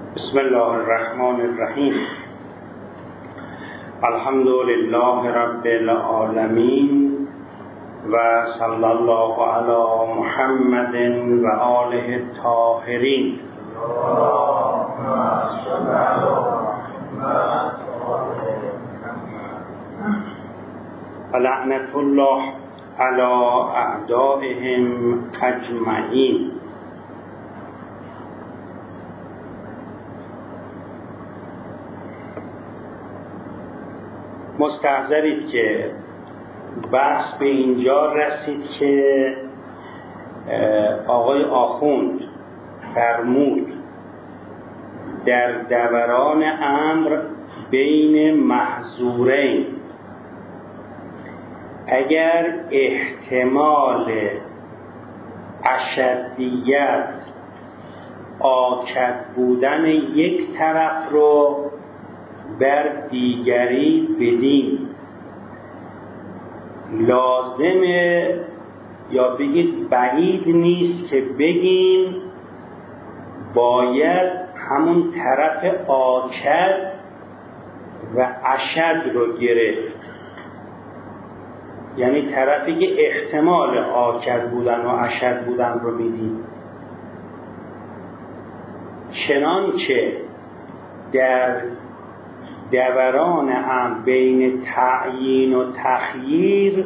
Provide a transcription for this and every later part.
بسم الله الرحمن الرحیم. الحمد لله رب العالمین و صلی الله علی محمد و آله الطاهرین. لعنت الله علی اعدائهم اجمعین. مستحضرید که بحث به اینجا رسید که آقای آخوند فرمود در دوران امر بین محظورین اگر احتمال اشدیت آکد بودن یک طرف رو بر دیگری بدیم، لازمه یا بگید بعید نیست که بگیم باید همون طرف آکد و اشد رو گرفت، یعنی طرفی که احتمال آکد بودن و اشد بودن رو میدیم. چنانچه در دوران هم بین تعیین و تخییر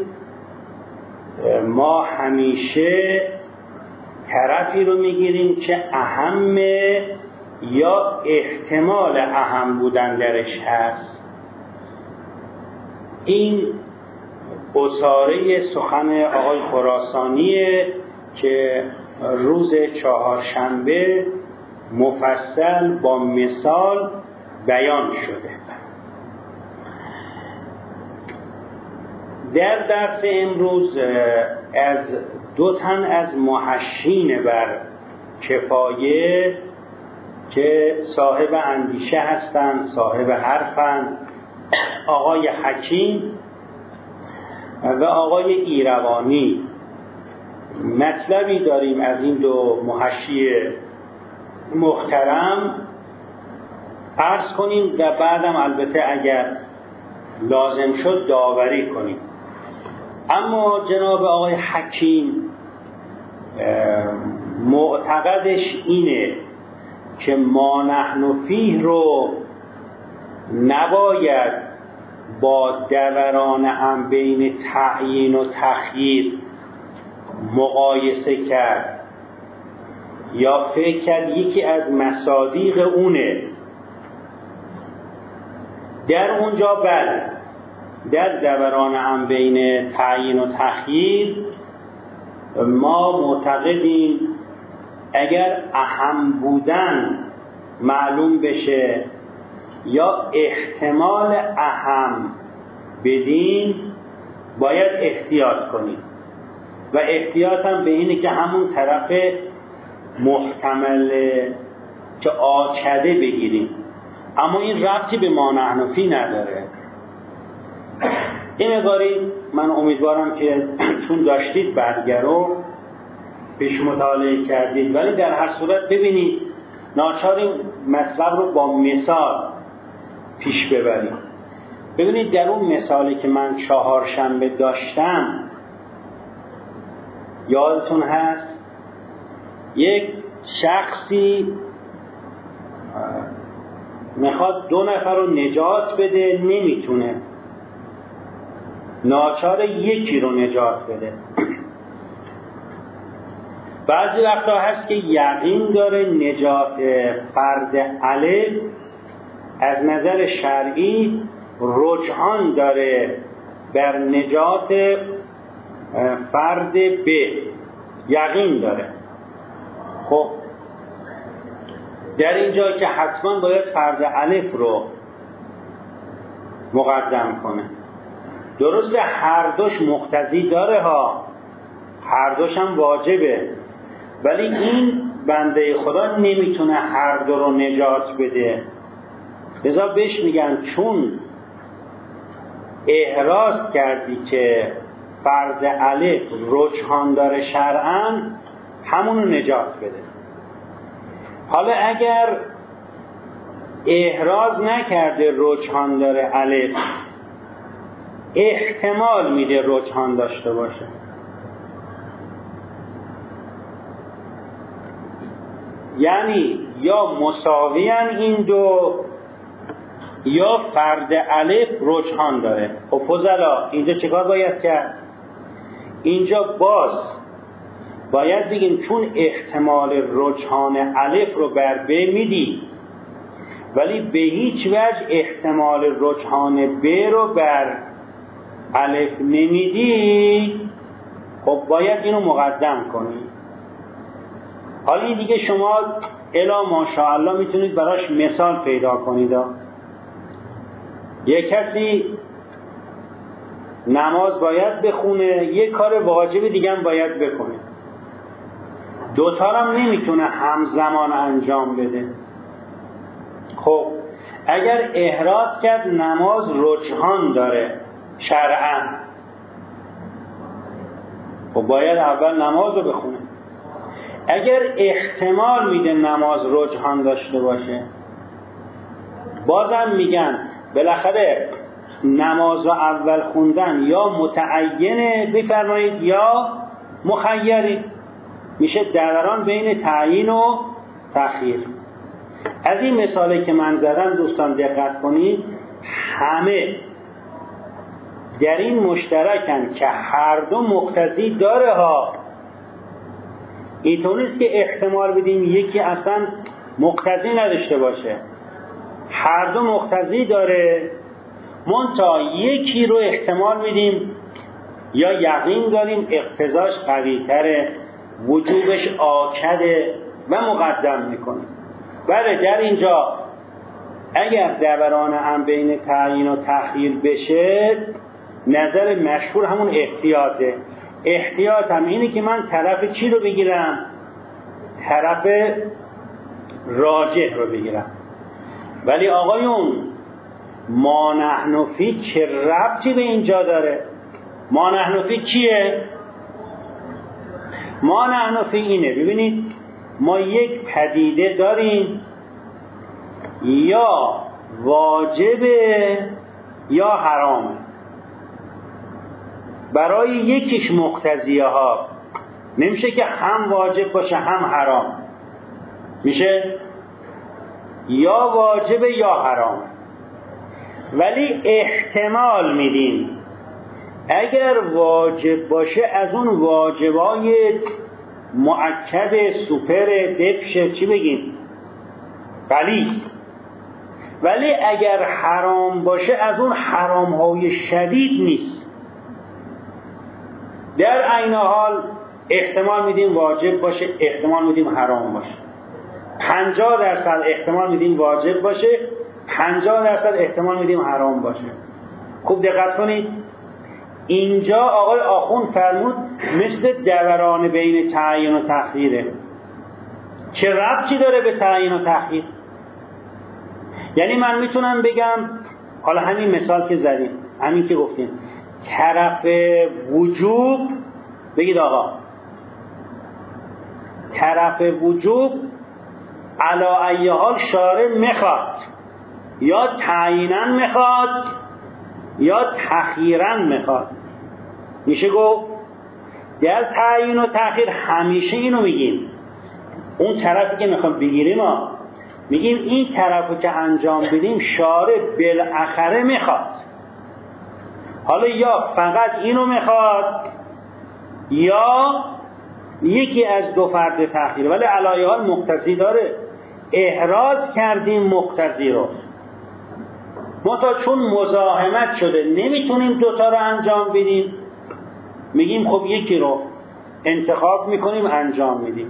ما همیشه طرفی رو میگیریم که اهم یا احتمال اهم بودن درش هست. این عصاره سخن آقای خراسانیه که روز چهارشنبه مفصل با مثال بیان شده. در درس امروز از دو تن از محشین بر کفایه که صاحب اندیشه هستند، صاحب حرفند، آقای حکیم و آقای ایروانی، مطلبی داریم از این دو محشی محترم عرض کنیم و بعدم البته اگر لازم شد داوری کنیم. اما جناب آقای حکیم معتقدش اینه که ما نحن فیه رو نباید با دوران هم بین تعیین و تخییر مقایسه کرد یا فکر کرد یکی از مصادیق اونه. در اونجا بله، در دوران هم بین تعیین و تخییر ما معتقدیم اگر اهم بودن معلوم بشه یا احتمال اهم بدین باید احتیاط کنیم و احتیاط هم به اینه که همون طرف محتمل که آکده بگیریم. اما این ربطی به ما نحن فیه نداره. این مقداری من امیدوارم که چون داشتید برگه رو پیش مطالعه کردید، ولی در هر صورت ببینید ناچار این مطلب رو با مثال پیش ببریم. ببینید در اون مثالی که من چهارشنبه داشتم یادتون هست یک شخصی میخواد دو نفر رو نجات بده، نمیتونه، ناچار یکی رو نجات بده. بعضی وقتا هست که یقین داره نجات فرد الف از نظر شرعی رجحان داره بر نجات فرد ب، یقین داره. خب در اینجا که حتما باید فرد الف رو مقدم کنه. درسته هر دوش مقتضی داره ها، هر دوش هم واجبه، ولی این بنده خدا نمیتونه هر دو رو نجات بده. لذا بهش میگن چون احراز کردی که فرض الف رجحان داره شرعاً، همونو نجات بده. حالا اگر احراز نکرده رجحان داره الف، احتمال میده رجحان داشته باشه. یعنی یا مساویان این دو یا فرد الف رجحان داره. خب فضلا اینجا چیکار باید کرد؟ اینجا باید بگیم چون احتمال رجحان الف رو بر ب میدی ولی به هیچ وجه احتمال رجحان ب رو بر الف نمیدی، خب باید اینو مقدم کنی. حالا این دیگه شما الا ماشاءالله میتونید براش مثال پیدا کنید. یک کسی نماز باید بخونه، یک کار واجب دیگه هم باید بکنه، دوتا هم نمیتونه همزمان انجام بده. خب اگر احراز کرد نماز رجحان داره شرعاً، خب باید اول نماز رو بخونه. اگر احتمال میده نماز رجحان داشته باشه، بازم میگن بالاخره نماز رو اول خوندن یا متعینه بفرمایید یا مخیری، میشه دوران بین تعیین و تأخیر. از این مثالی که من زدم دوستان دقت کنید، همه در این مشترکن که هر دو مقتضی داره ها. اینطور نیست که احتمال بدیم یکی اصلا مقتضی نداشته باشه، هر دو مقتضی داره، منتها یکی رو احتمال میدیم یا یقین داریم اقتضاش قوی تره، وجوبش آکده و مقدم میکنیم. بله در اینجا اگر دوران هم بین تعیین و تأخیر بشه، نظر مشهور همون احتیاطه. احتیاط هم اینه که من طرف چی رو بگیرم؟ طرف راجح رو بگیرم. ولی آقایون ما نحن فی چه ربطی به اینجا داره؟ ما نحن فی کیه؟ ما نحن فی اینه. ببینید ما یک پدیده داریم یا واجبه یا حرامه. برای یکیش مقتضیه ها نمیشه که هم واجب باشه هم حرام، میشه یا واجبه یا حرام. ولی احتمال میدیم اگر واجب باشه از اون واجبای مؤکد سوپر دفشه چی بگیم؟ ولی اگر حرام باشه از اون حرام های شدید نیست. در عین حال احتمال میدیم واجب باشه، احتمال میدیم حرام باشه. 50% احتمال میدیم واجب باشه، 50% احتمال میدیم حرام باشه. خوب دقت کنید، اینجا آقای آخوند فرمود مثل دوران بین تعیین و تأخیره. چه ربطی داره به تعیین و تأخیر؟ یعنی من میتونم بگم، حالا همین مثال که زدیم، همین که گفتیم طرف وجوب، بگید آقا طرف وجوب علا ای حال شارع میخواد، یا تعیینا میخواد یا تأخیرا میخواد. میشه گفت در تعیین و تأخیر همیشه اینو میگیم، اون طرفی که میخوام بگیریم میگیم این طرفو که انجام بدیم شارع بالاخره میخواد. حالا یا فقط اینو میخواد یا یکی از دو فرد تأخیر، ولی علایه حال مقتضی داره. احراز کردیم مقتضی رو، منتها چون مزاحمت شده نمیتونیم دوتا رو انجام بدیم، میگیم خب یکی رو انتخاب میکنیم انجام میدیم.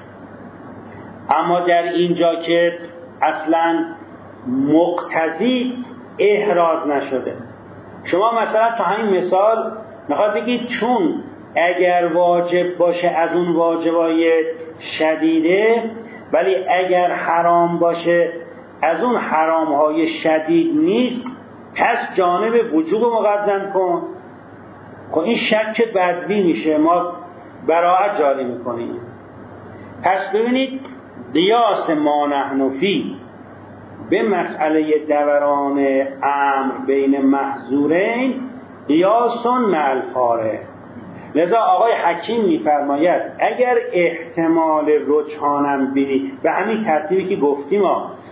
اما در اینجا که اصلا مقتضی احراز نشده، شما مثلا تو همین مثال میخواد بگید چون اگر واجب باشه از اون واجبای شدیده، ولی اگر حرام باشه از اون حرام های شدید نیست، پس جانب وجوب مقدم کن. خب این شک بدبی میشه، ما براعت جاری میکنیم. پس ببینید قیاس ما نحن فی به مسئله دوران امر بین محظورین قیاس مع الفارق. لذا آقای حکیم میفرماید اگر احتمال رجحانم بینید، به همین ترتیبی که گفتیم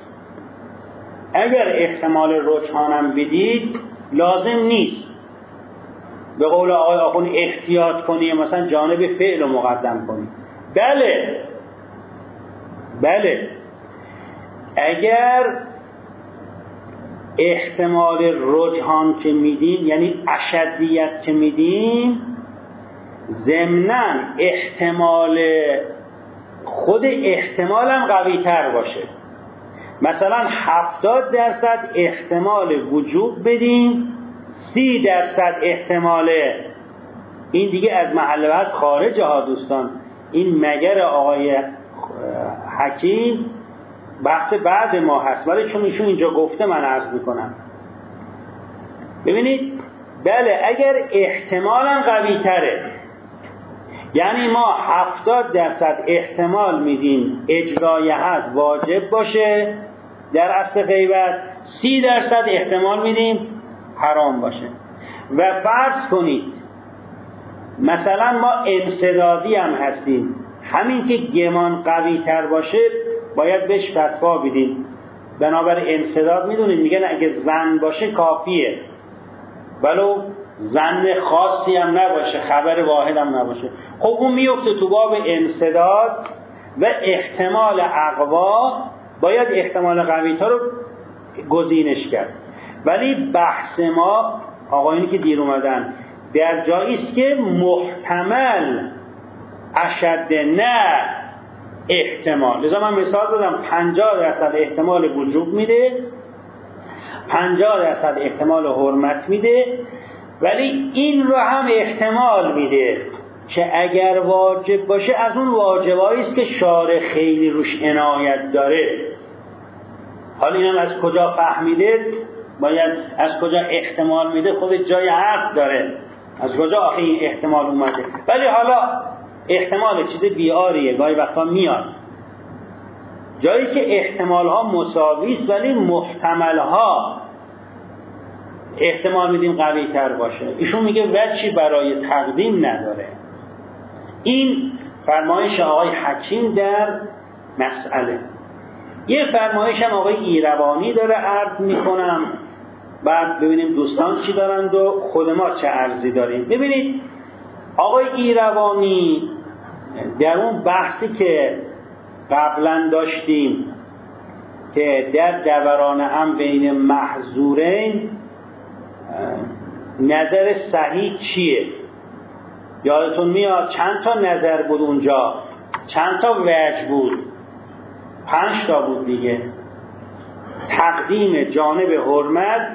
اگر احتمال رجحانم بدید لازم نیست به قول آقای آخوند احتیاط کنی مثلا جانب فعل رو مقدم کنی. بله اگر احتمال رجحان که میدیم یعنی اشدیت که میدیم ضمناً احتمال خود احتمالم قوی تر باشه، مثلا 70% احتمال وجوب بدیم 30% احتمال، این دیگه از محل بحث خارجه ها دوستان، این مگر آقای حکیم بحث بعد ما هست، ولی چون ایشون اینجا گفته من عرض میکنم. ببینید بله اگر احتمالا قوی تره، یعنی ما 70% احتمال میدیم اجرای حد واجب باشه در اصل غیبت، 30% احتمال میدیم حرام باشه. و فرض کنید مثلا ما انسدادی هم هستیم، همین که گمان قوی تر باشه باید بهش فتوا بدیم، بنابر انسداد میدونید میگن اگه ظن باشه کافیه، ولو ظن خاصی هم نباشه، خبر واحد هم نباشه. خب اون میفته تو باب انسداد و احتمال اقوا، باید احتمال قوی تا رو گزینش کرد. ولی بحث ما آقایونی که دیر اومدن در جایی است که محتمل اشد نه احتمال. لذا من مثال دادم 50% احتمال وجوب میده، 50% احتمال حرمت میده، ولی این رو هم احتمال میده که اگر واجب باشه از اون واجبایی است که شارع خیلی روش عنایت داره. حالا اینم از کجا فهمیده، باید از کجا احتمال میده، خود جای حرف داره از کجا آخه این احتمال اومده. ولی حالا احتمال چیز بیاریه، گاهی وقتا میاد جایی که احتمال ها مساوی است ولی محتمل ها احتمال میدیم قوی تر باشه. ایشون میگه وجهی برای تقدیم نداره. این فرمایش آقای حکیم در مسئله. یه فرمایش هم آقای ایروانی داره عرض میکنم، بعد ببینیم دوستان چی دارند و خود ما چه عرضی داریم. ببینید آقای ایروانی در اون بحثی که قبلا داشتیم که در دوران هم بین محظورین نظر صحیح چیه، یادتون میاد چند تا نظر بود اونجا، چند تا وجه بود، 5 تا بود دیگه. تقدیم جانب حرمت،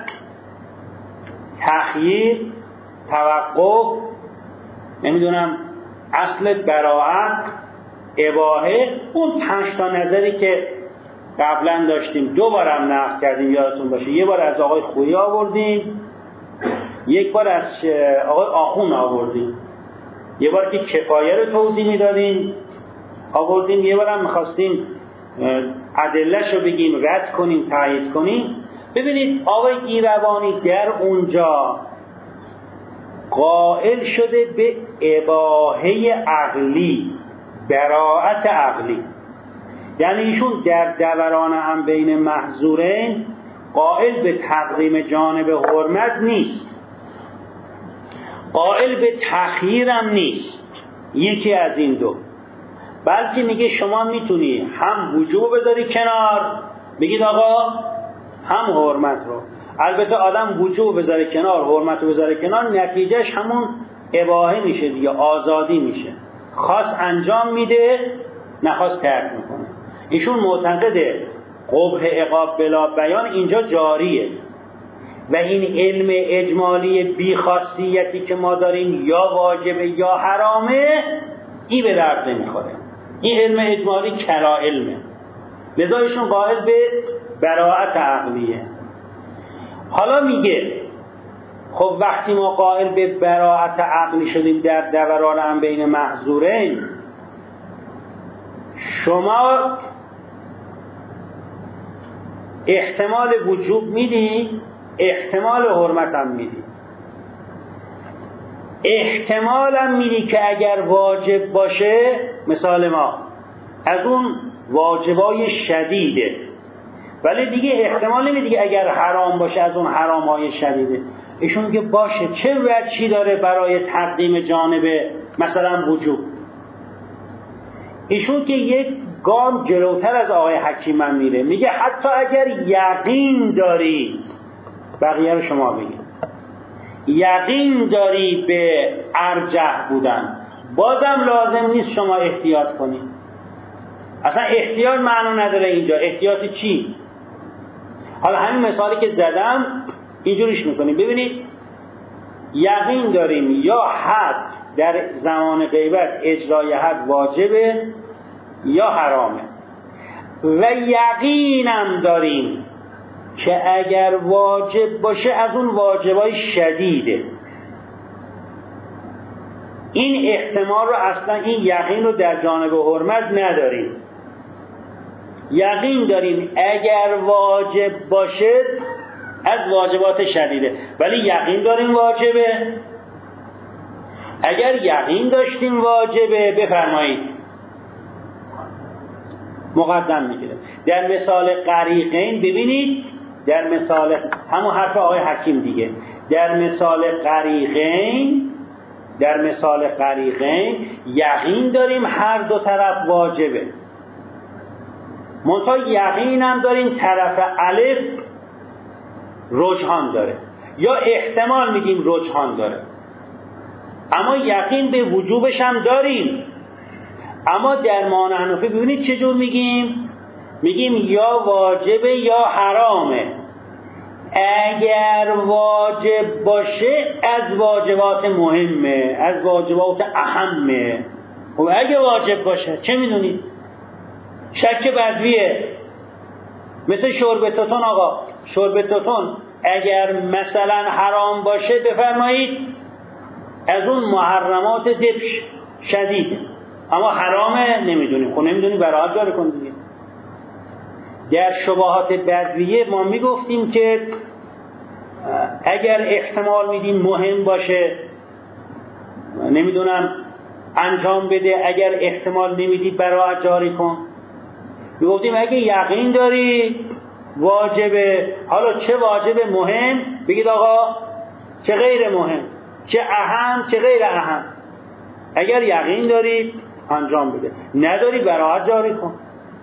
تخییر، توقف، نمیدونم اصل براعت، اباحه، اون 5 تا نظری که قبلا داشتیم 2 بارم نقل کردیم یادتون باشه. یه بار از آقای خویی آوردیم، یک بار از آقای آخوند آوردیم، یه بار که کفایه رو توضیح میدادیم آوردیم، یه بار هم میخواستیم ادله‌شو بگیم، رد کنیم، تایید کنیم. ببینید آقای ایروانی در اونجا قائل شده به اباحه عقلی، براعت عقلی، یعنی ایشون در دوران هم بین محظورین قائل به تقدیم جانب حرمت نیست، قائل به تخییر هم نیست، یکی از این دو، بلکه میگه شما میتونی هم وجوب بذاری کنار، بگید آقا هم حرمت رو. البته آدم وجوب بذاره کنار، حرمت رو بذاره کنار، نتیجهش همون اباحه میشه دیگه، آزادی میشه، خواست انجام میده، نخواست ترک میکنه. ایشون معتقده قبح عقاب بلا بیان اینجا جاریه و این علم اجمالی بیخاصیتی که ما داریم یا واجبه یا حرامه، این به درد نمیخوره. این علم اجمالی کلا علمه، لذا ایشون قائل به براعت عقلیه. حالا میگه خب وقتی ما قائل به براعت عقلی شدیم در دوران هم بین محظورین، شما احتمال وجوب میدی، احتمال حرمت هم میدی. احتمال هم میدی که اگر واجب باشه، مثال ما از اون واجبای شدیده، ولی دیگه احتمال نمیدی که اگر حرام باشه از اون حرامهای شدیده. ایشون که باشه چه وجهی داره برای تقدیم جانب مثلا وجوب؟ ایشون که یک گام جلوتر از آقای حکیمم میره، میگه حتی اگر یقین داری، بقیه رو شما بگید، یقین داری به ارجح بودن، بازم لازم نیست شما احتیاط کنید. اصلا احتیاط معنا نداره اینجا. احتیاط چی؟ حالا همین مثالی که زدم اینجوریش میکنیم. ببینید یقین داریم یا حد در زمان غیبت اجرای حد واجبه یا حرامه، و یقینم داریم که اگر واجب باشه از اون واجبای شدیده. این احتمال رو اصلا، این یقین رو در جانب حرمت نداریم. یقین داریم اگر واجب باشه از واجبات شدیده، ولی یقین داریم واجبه. اگر یقین داشتیم واجبه، بفرمایید مقدم میگیره. در مثال غریقین ببینید، در مثال همون حرف آقای حکیم دیگه، در مثال غریقین یقین داریم هر دو طرف واجبه، منتها یقینم داریم طرف الف رجحان داره، یا احتمال میگیم رجحان داره، اما یقین به وجوبش هم داریم. اما در ما حنفی ببینید چجور میگیم یا واجبه یا حرامه. اگر واجب باشه از واجبات مهمه، از واجبات اهمه. و اگه واجب باشه چه میدونید؟ شک بدویه، مثل شرب توتون. آقا شرب توتون اگر مثلا حرام باشه، بفرمایید از اون محرمات دبش شدیده، اما حرامه نمیدونیم. خب نمیدونیم براحت داره کن دیگه. در شبهات بدویه ما میگفتیم که اگر احتمال میدیم مهم باشه، نمیدونم انجام بده، اگر احتمال نمیدید براحت جاری کن. میگفتیم اگه یقین داری واجبه، حالا چه واجب مهم بگید آقا، چه غیر مهم، چه اهم چه غیر اهم، اگر یقین داری انجام بده، نداری براحت جاری کن.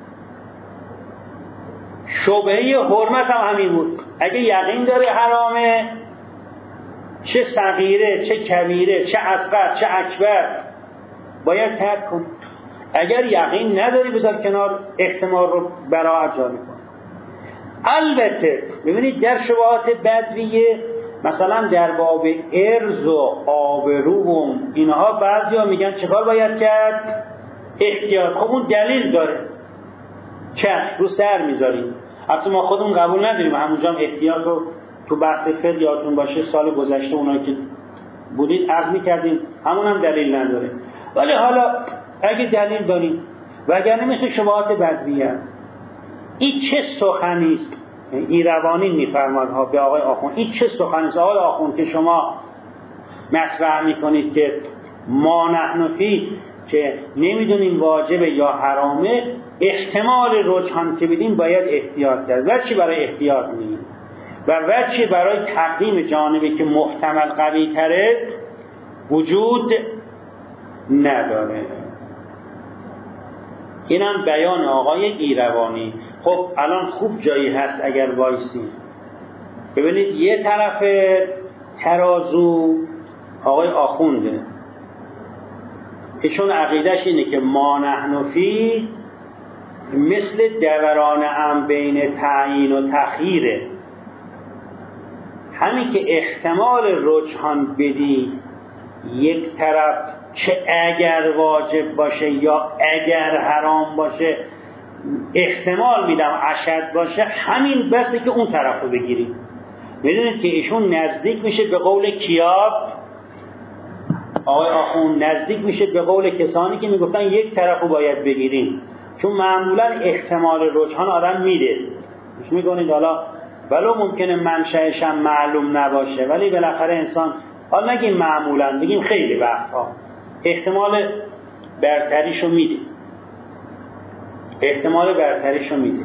شبهه حرمت هم همین بود. اگه یقین داره حرامه، چه صغیره چه کبیره، چه اصغر چه اکبر، باید ترک کن. اگر یقین نداری بذار کنار، احتمال رو براحت جاری کن. البته ببینید در شبهات بدویه، مثلا در باب ارز و آبرو و اینها بعضیا میگن چکار باید کرد؟ احتیاط. خب اون دلیل داره، چشم رو سر میذاریم. البته ما خودمون قبول نداریم، همونجا هم احتیاط رو تو بحث فقه یادتون باشه سال گذشته اونایی که بودید عرض میکردیم، همون هم دلیل نداره. ولی حالا اگه دلیل داریم، وگرنه مثل شبهات بدویه. این چه سخنی است؟ ایروانی میفرماد ها به آقای آخوند، این چه سخنی است آقای آخوند که شما مطرح میکنید که ما نحن فی، که نمیدونیم واجبه یا حرامه، احتمال رجحان که بدیم باید احتیاط کرد. وچی برای احتیاط میگیم و وچی برای تقدیم جانبی که محتمل قوی تره وجود نداره. اینم بیان آقای ایروانی. خب الان خوب جایی هست اگر وایسیم ببینید، یه طرف ترازو آقای آخونده که چون عقیدش اینه که ما نحن فی مثل دوران هم بین تعیین و تخییره، همین که احتمال رجحان بدی یک طرف، چه اگر واجب باشه یا اگر حرام باشه، احتمال میدم اشد باشه، همین بسه که اون طرف رو بگیریم. میدونید که ایشون نزدیک میشه به قول کیاب، آقای آخوند نزدیک میشه به قول کسانی که میگفتن یک طرف رو باید بگیریم، چون معمولا احتمال رجحان آدم میده، گوش میکنید. حالا ولو ممکنه منشأش هم معلوم نباشه، ولی بالاخره انسان، حالا نگیم معمولا، بگیم خیلی وقتها احتمال برتریشو میده، احتمال برتریشو میده.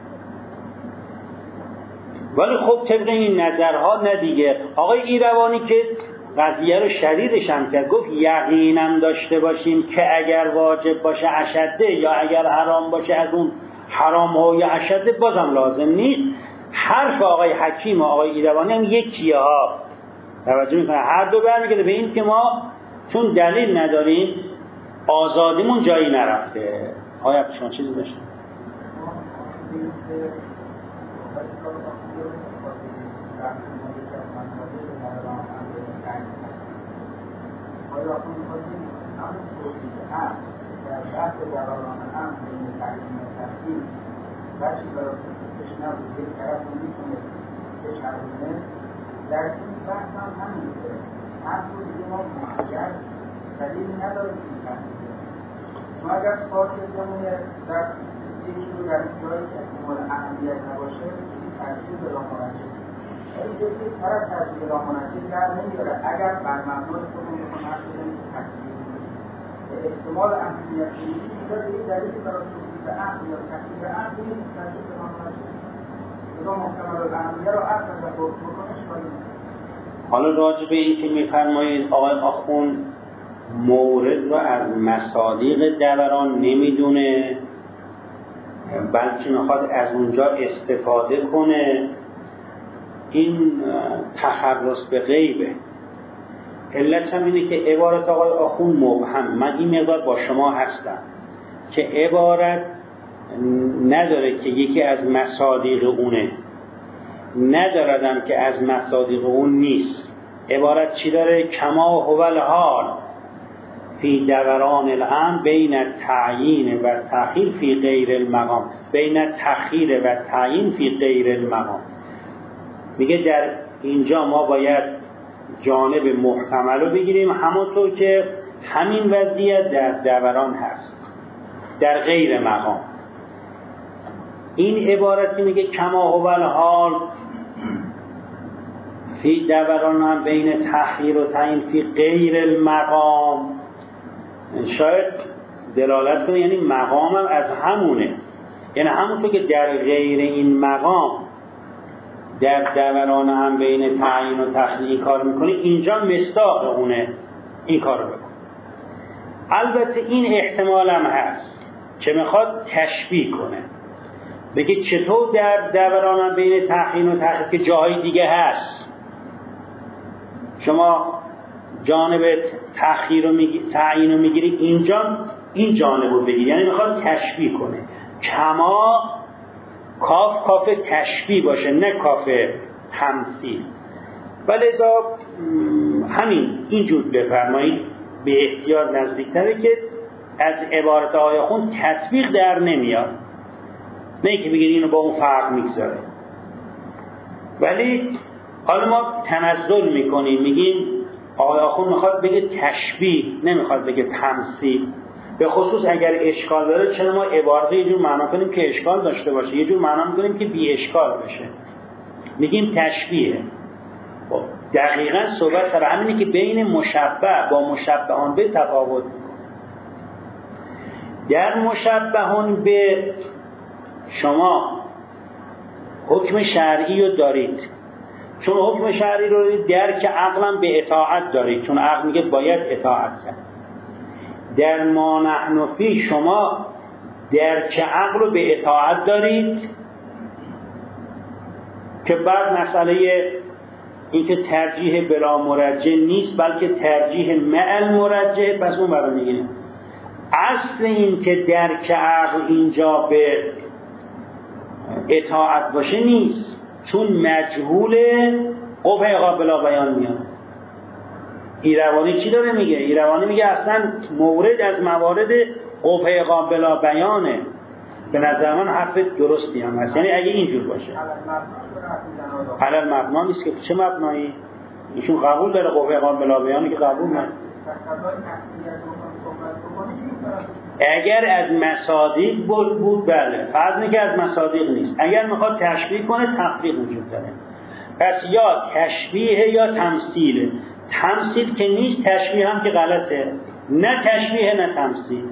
ولی خب طبق این نظرها نه دیگه. آقای ایروانی که قضیه رو شدیدش هم کرد، گفت یقینم داشته باشیم که اگر واجب باشه اشده یا اگر حرام باشه از اون حرام ها یا اشده بازم لازم نیست. حرف آقای حکیم و آقای ایروانی هم یکیه ها، توجه میکنه، هر دو برمیگرده به این که ما چون دلیل نداریم آزادیمون جایی نرفته. آیا شما چیزی داشتید؟ آیا اون می‌خواستیم همون توضیح هم در بحث جوانان هم بین تعلیم و تحصیل بچه برای کسش نبود یک طرف رو می‌کنه یک حرمونه در این بحث هم همینه. هر طور دیگه ما محجر دلیلی نداره که این تحصیل ما اگر ساکتمون در یکی رو در جایی که احتمال اهمیت نباشه این تحصیل به راه مرجع ولی یکی طرف تحصیل راه مرجع در نمیاره اگر بر مبنای خودمون بخون هر شدن تحصیل احتمال اهمیت نیست اینجا دیگه دلیلی برای توصیف عقل یا تحصیل عقل نیست تحصیل راه مرجع اذا محتمل الاهمیه رو عقل و بکنش کنیم. حالا راجع به این که می‌فرمایید آقای آخوند مورد رو از مصادیق دوران نمیدونه بلکه میخواد از اونجا استفاده کنه، این تخرص به غیبه. علت هم اینه که عبارت آقای آخوند مبهم، من این مقدار با شما هستم که عبارت نداره که یکی از مصادیق اونه، نداردم که از مصادیق اون نیست. عبارت چی داره؟ کما هو الحال فی دوران الامر بین التعیین و تأخیر فی غیر المقام، بین التأخیر و تعیین فی غیر المقام. میگه در اینجا ما باید جانب محتمل رو بگیریم، همونطور که همین وضعیت در دوران هست در غیر مقام. این عبارتی میگه کما هو الحال فی دوران هم بین تأخیر و تعیین فی غیر المقام، شاید دلالت کنه یعنی مقامم از همونه، یعنی همونطور که در غیر این مقام در دوران هم بین تعیین و تأخیر این کار میکنه، اینجا مصداق اونه این کار رو بکن. البته این احتمال هم هست که میخواد تشبیه کنه، بگه چطور در دوران هم بین تعیین و تأخیر که جاهای دیگه هست شما جانب تأخیر و تعیین رو میگیری، اینجا این جانب رو بگیری، یعنی میخواد تشبیه کنه. کما کاف تشبیه باشه نه کاف تمثیل. ولذا همین اینجور بفرمایید به احتیاط نزدیکتره که از عبارت آقای آخوند تطبیق در نمیاد، نه که بگید اینو با اون فرق میگذاره. ولی حالا ما تنزل میکنیم، میگیم آقای آخوند میخواد بگه تشبیه، نمیخواد بگه تمثیل. به خصوص اگر اشکال داره، چرا ما عبارت یه جور معنا کنیم که اشکال داشته باشه، یه جور معنا میکنیم که بی اشکال بشه، میگیم تشبیه. خب دقیقاً صحبت سر همینه که بین مشبه با مشبهان به تفاوت میکنه. در مشبهان به شما حکم شرعی رو دارید، چون حکم شرعی رو دارید درک عقلم به اطاعت دارید، چون عقل میگه باید اطاعت کرد. در ما نحن فی شما درک عقل رو به اطاعت دارید که بعد مسئله این که ترجیح بلا مرجح نیست بلکه ترجیح مع مرجح، پس اون برای میگیریم. اصل این که درک عقل اینجا به اطاعت باشه نیست، چون مجهول قبح قابل بیان میاد. ایروانی چی داره میگه؟ ایروانی میگه اصلا مورد از موارد قبح قابل بیانه. به نظر من حرف درستی هم هست، یعنی اگه اینجور باشه علل مبنا نیست که چه مبنایی؟ ایشون قبول داره قبح قابل بیانی که قبول نه. اگر از مصادیق بود بله، فرض که از مصادیق نیست. اگر میخواد تشبیه کنه تفریق وجود داره. پس یا تشبیه یا تمثیل. تمثیل که نیست، تشبیه هم که غلطه. نه تشبیه نه تمثیل.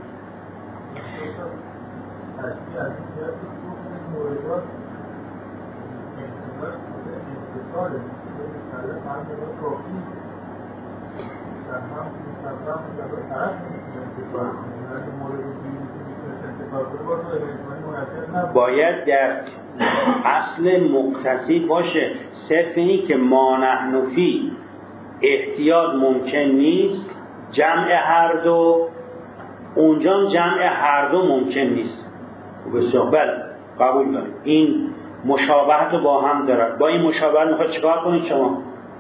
باید در اصل مقتضی باشه. صرف اینی که ما نحن فی احتیاط ممکن نیست، جمع هر دو، اونجا جمع هر دو ممکن نیست. بسیار بله قبول داریم. این مشابهت رو با هم دارد. با این مشابهت میخواد چیکار کنید شما؟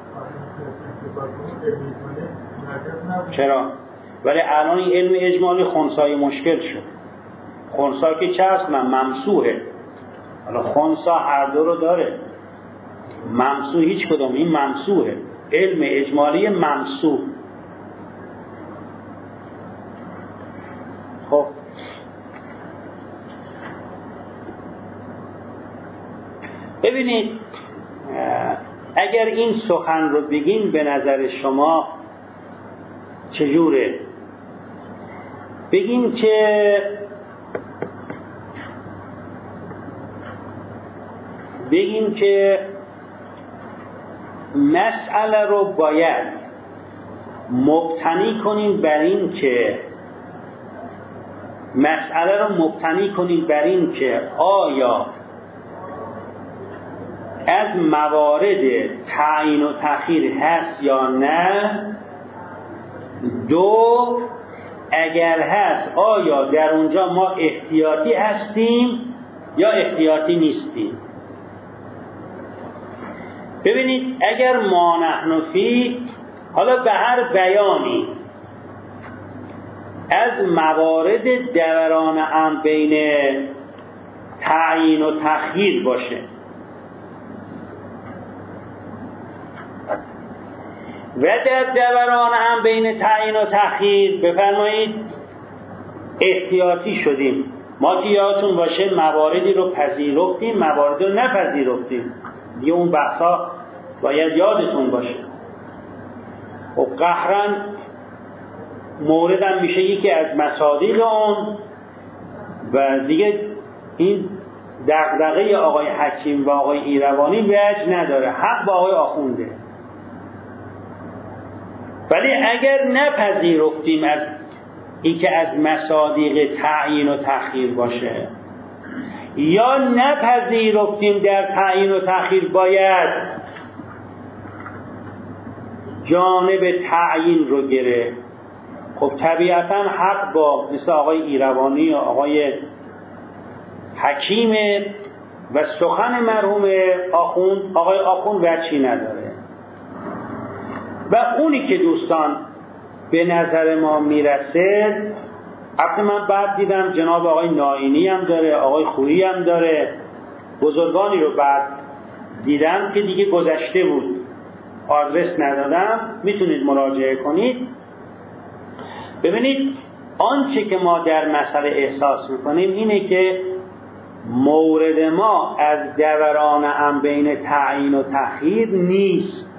چرا؟ ولی الان این علم اجمالی خنثای مشکل شد. خنثا که چه اصلا؟ ممسوحه. حالا خنثا هر دو رو داره، ممسوح هیچ کدوم. این ممسوحه، علم اجمالی ممسوح. خب ببینید، اگر این سخن رو بگین به نظر شما چجوره؟ بگین که مسئله رو باید مبتنی کنیم بر این که آیا از موارد تعیین و تأخیر هست یا نه. دو، اگر هست آیا در اونجا ما احتیاطی هستیم یا احتیاطی نیستیم. ببینید، اگر ما نحن فی، حالا به هر بیانی از موارد دوران هم بین تعیین و تأخیر باشه و در دوران هم بین تعیین و تأخیر بفرمایید احتیاطی شدیم، ما که یادتون باشه مواردی رو پذیرفتیم، مواردی رو نپذیرفتیم دیگه، اون بحثا باید یادتون باشه. و قهرن موردم میشه یکی از مصادیق اون، و دیگه این دغدغه آقای حکیم و آقای ایروانی وجه نداره، حق با آقای آخونده. ولی اگر نپذیرفتیم از این که از مصادیق تعیین و تأخیر باشه، یا نپذیرفتیم در تعیین و تأخیر باید جانب تعیین رو گرفت، خب طبیعتا حق با مثل آقای ایروانی یا آقای حکیم و سخن مرحوم آقای آخوند وجهی نداره. و اونی که دوستان به نظر ما میرسه، البته من بعد دیدم جناب آقای ناینی هم داره، آقای خویی هم داره، بزرگانی رو بعد دیدم که دیگه گذشته بود، آدرس ندادم، میتونید مراجعه کنید. ببینید، آنچه که ما در مسئله احساس میکنیم اینه که مورد ما از دوران هم بین تعیین و تأخیر نیست.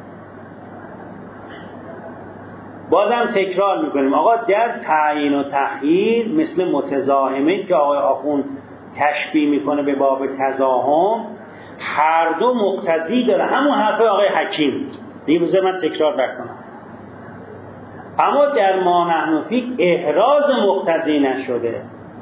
بازم تکرار میکنیم، آقا در تعیین و تأخیر مثل متزاحمه که آقای آخوند تشبیه میکنه به باب تزاحم، هر دو مقتضی داره، همون حرف آقای حکیم دیگه، بذار من تکرار نکنم. اما در ما نحن فی احراز مقتضی نشده.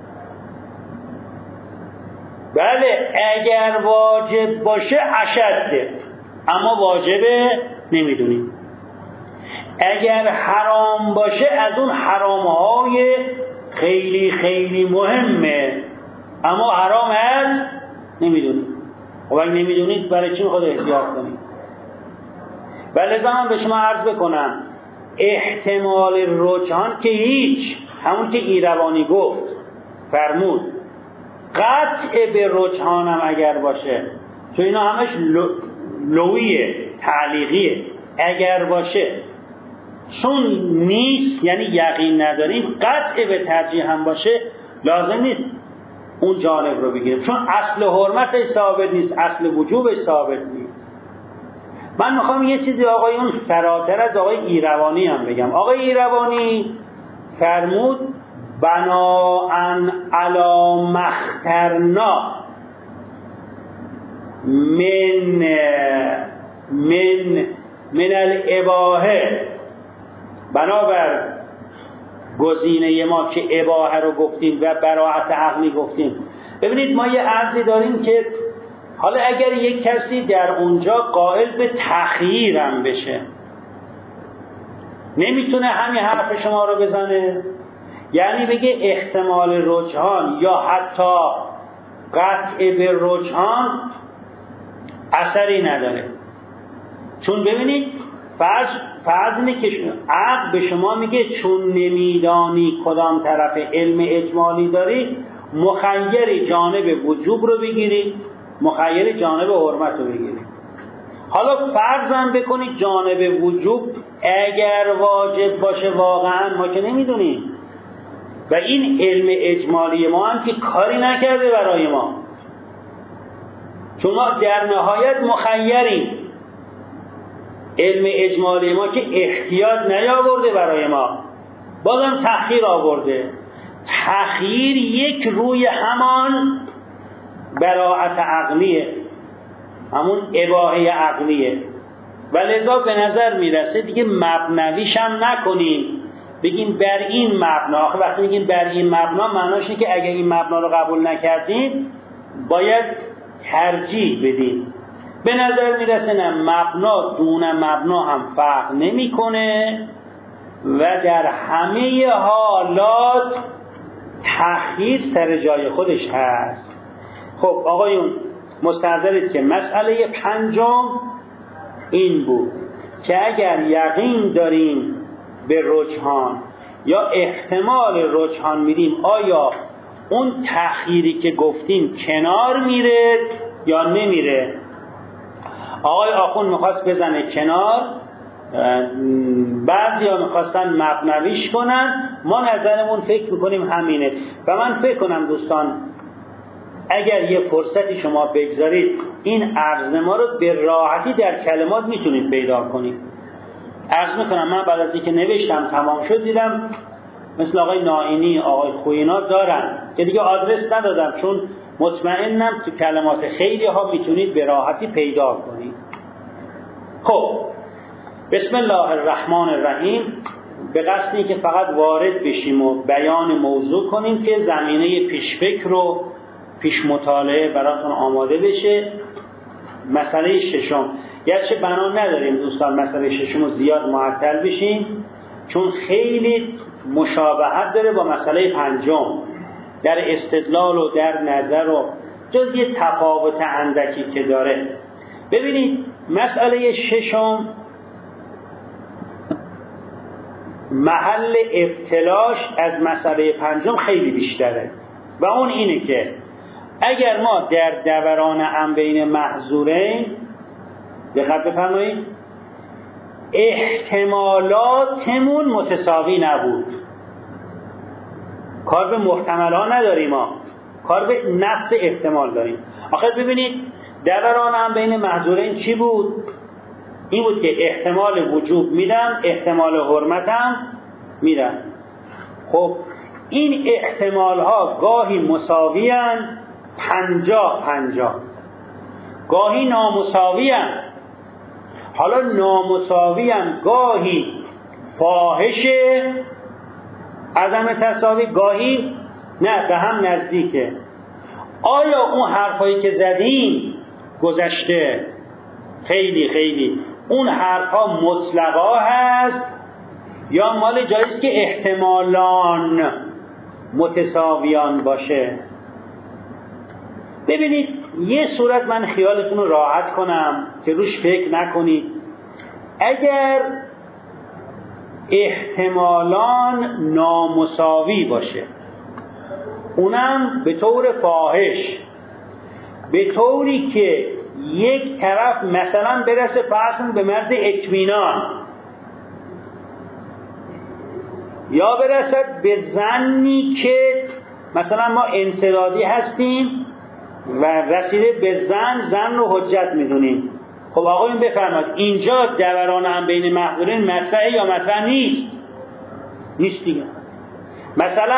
بله اگر واجب باشه اشده، اما واجبه نمیدونیم. اگر حرام باشه از اون حرامهای خیلی خیلی مهمه، اما حرام هست نمیدونید. خب اگه نمیدونید برای چی میخواد احتیاط کنید؟ ولی من به شما عرض بکنم، احتمال رجحان که هیچ، همون که ایروانی گفت فرمود، قطع به رجحانم اگر باشه، چون اینا همش لویه، تعلیقیه، اگر باشه چون نیست یعنی یقین نداریم، قطع به ترجیح هم باشه لازم نیست اون جانب رو بگیریم، چون اصل حرمتش ثابت نیست، اصل وجوبش ثابت نیست. من میخوام یه چیزی آقایون فراتر از آقای ایروانی هم بگم. آقای ایروانی فرمود بناءً علی مخترنا من الاباحه، بنابر گزینه ما که اباحه رو گفتیم و براعت عقلی گفتیم. ببینید ما یه عرضی داریم که حالا اگر یک کسی در اونجا قائل به تخییرم بشه، نمیتونه همین حرف شما رو بزنه، یعنی بگه احتمال رجحان یا حتی قطع به رجحان اثری نداره. چون ببینید فرض اینه که عقل به شما میگه چون نمیدانی کدام طرف علم اجمالی داری، مخیری جانب وجوب رو بگیری، مخیری جانب حرمت رو بگیری. حالا فرضاً بکنید جانب وجوب اگر واجب باشه، واقعا ما که نمیدونیم و این علم اجمالی ما هم که کاری نکرده برای ما، چون ما در نهایت مخیریم. علم اجمالی ما که احتیاط نیاورده برای ما، بازم تخییر آورده. تخییر یک روی همان براعت عقلیه، همون اباحه عقلیه، و لذا به نظر میرسه دیگه مبنویش هم نکنیم، بگیم بر این مبنا. آخه وقتی میگیم بر این مبنا معناش اینه که اگر این مبنا رو قبول نکردیم باید ترجیح بدیم. به نظر میرسه نه، مبنا دون مبنا هم فرق نمیکنه و در همه حالات تخییر سر جای خودش هست. خب آقایون مستحضرید که مسئله پنجم این بود که اگر یقین داریم به رجحان یا احتمال رجحان میدیم، آیا اون تخییری که گفتیم کنار میره یا نمیره؟ آقای آخوند میخواست بزنه کنار، بعضی ها میخواستن مبنویش کنن، ما نظرمون فکر میکنیم همینه. و من فکر کنم دوستان اگر یه فرصتی شما بگذارید این عرض ما رو به راحتی در کلمات میتونید پیدا کنید. عرض میکنم من بعد از اینکه نوشتم تمام شد دیدم مثل آقای نائینی، آقای خوینا دارن که دیگه آدرس ندادم، چون مطمئنم تو کلمات خیلی ها میتونید به راحتی پیدا کنید. خب بسم الله الرحمن الرحیم. به قصد اینکه فقط وارد بشیم و بیان موضوع کنیم که زمینه پیشفکر رو پیش مطالعه براتون آماده بشه. مسئله ششم، گرچه بنا نداریم دوستان مسئله ششم رو زیاد معطل بشیم، چون خیلی مشابهت داره با مسئله پنجم در استدلال و در نظر و جز یه تفاوت اندکی که داره. ببینید مسئله ششم محل ابتلاش از مسئله پنجم خیلی بیشتره و اون اینه که اگر ما در دوران ام بین محظورین دقت بفرمایید احتمالاتمون متساوی نبود، کار به محتملا نداریم، ما کار به نفس احتمال داریم. آخر ببینید دوران ام بین محظورین چی بود؟ این بود که احتمال وجوب میدم، احتمال حرمتم میدم. خب این احتمال ها گاهی مساوی هستند 50-50، گاهی نامساوی هستند. حالا نامساوی هستند گاهی فاحشه عدم تساوی، گاهی نه به هم نزدیکه. آیا اون حرفایی که زدیم گذشته خیلی خیلی اون حرفا مطلقا هست یا مال جاییست که احتمالان متساویان باشه؟ ببینید یه صورت من خیالتون رو راحت کنم که روش فکر نکنید. اگر احتمالان نامساوی باشه، اونم به طور فاحش، به طوری که یک طرف مثلا برسه فرض به مرز اطمینان یا برسد به ظنی که مثلا ما انفرادی هستیم و رسیده به ظن رو حجت میدونیم. خب آقایون بفرمایید اینجا دوران هم بین محضورین مطرحه یا مطرح نیست؟ نیست دیگه. مثلا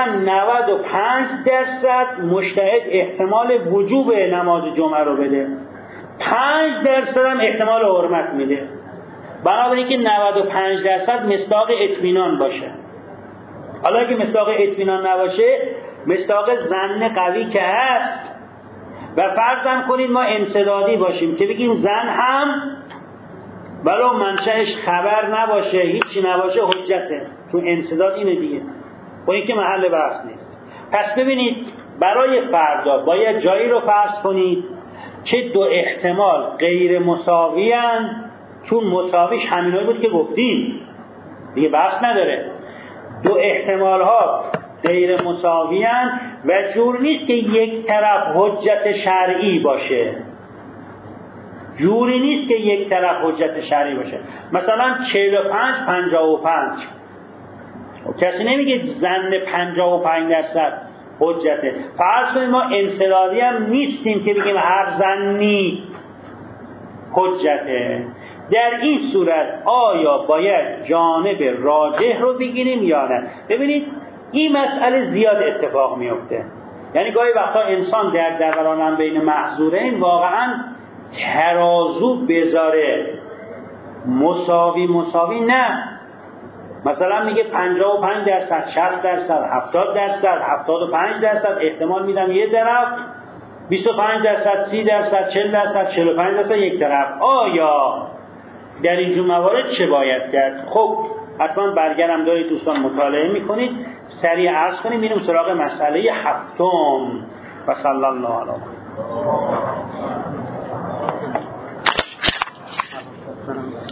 95% مجتهد احتمال وجوب نماز جمعه رو بده، 5% هم احتمال حرمت میده. بنابراین که 95% مصداق اطمینان باشه. حالا اگه مصداق اطمینان نباشه، مصداق ظن قوی که هست و فرضاً کنید ما انسدادی باشیم که بگیم ظن هم ولو منشأش خبر نباشه، هیچی نباشه، حجته. چون انسداد اینه دیگه. و این که محل بحث نیست. پس ببینید برای فردا باید جایی رو فرض کنید که دو احتمال غیر مساوی هستند، چون مساویش همینایی بود که گفتیم دیگه، بحث نداره. دو احتمال ها غیر مساوی هستند و جور نیست که یک طرف حجت شرعی باشه. جوری نیست که یک طرف حجت شرعی باشه. مثلا 45-55 کسی نمیگه ظن 55% حجته. فرض کنید ما انفرادی هم نیستیم که بگیم هر ظنی حجته. در این صورت آیا باید جانب راجح رو بگیریم یا نه؟ ببینید این مسئله زیاد اتفاق میفته. یعنی گاهی وقتا انسان در دوران بین محظورین واقعا ترازو بذاره مساوی نه. مثلا میگه 55%، 60%، 70%، 75% احتمال میدم یه طرف، 25%، 30%، 40%، 45% یک طرف. آیا در اینجور موارد چه باید کرد؟ خب حتما برگرم دارید دوستان مطالعه میکنید، سریع عرض کنیم میریم سراغ مسئله هفتم. و صلی الله علیه و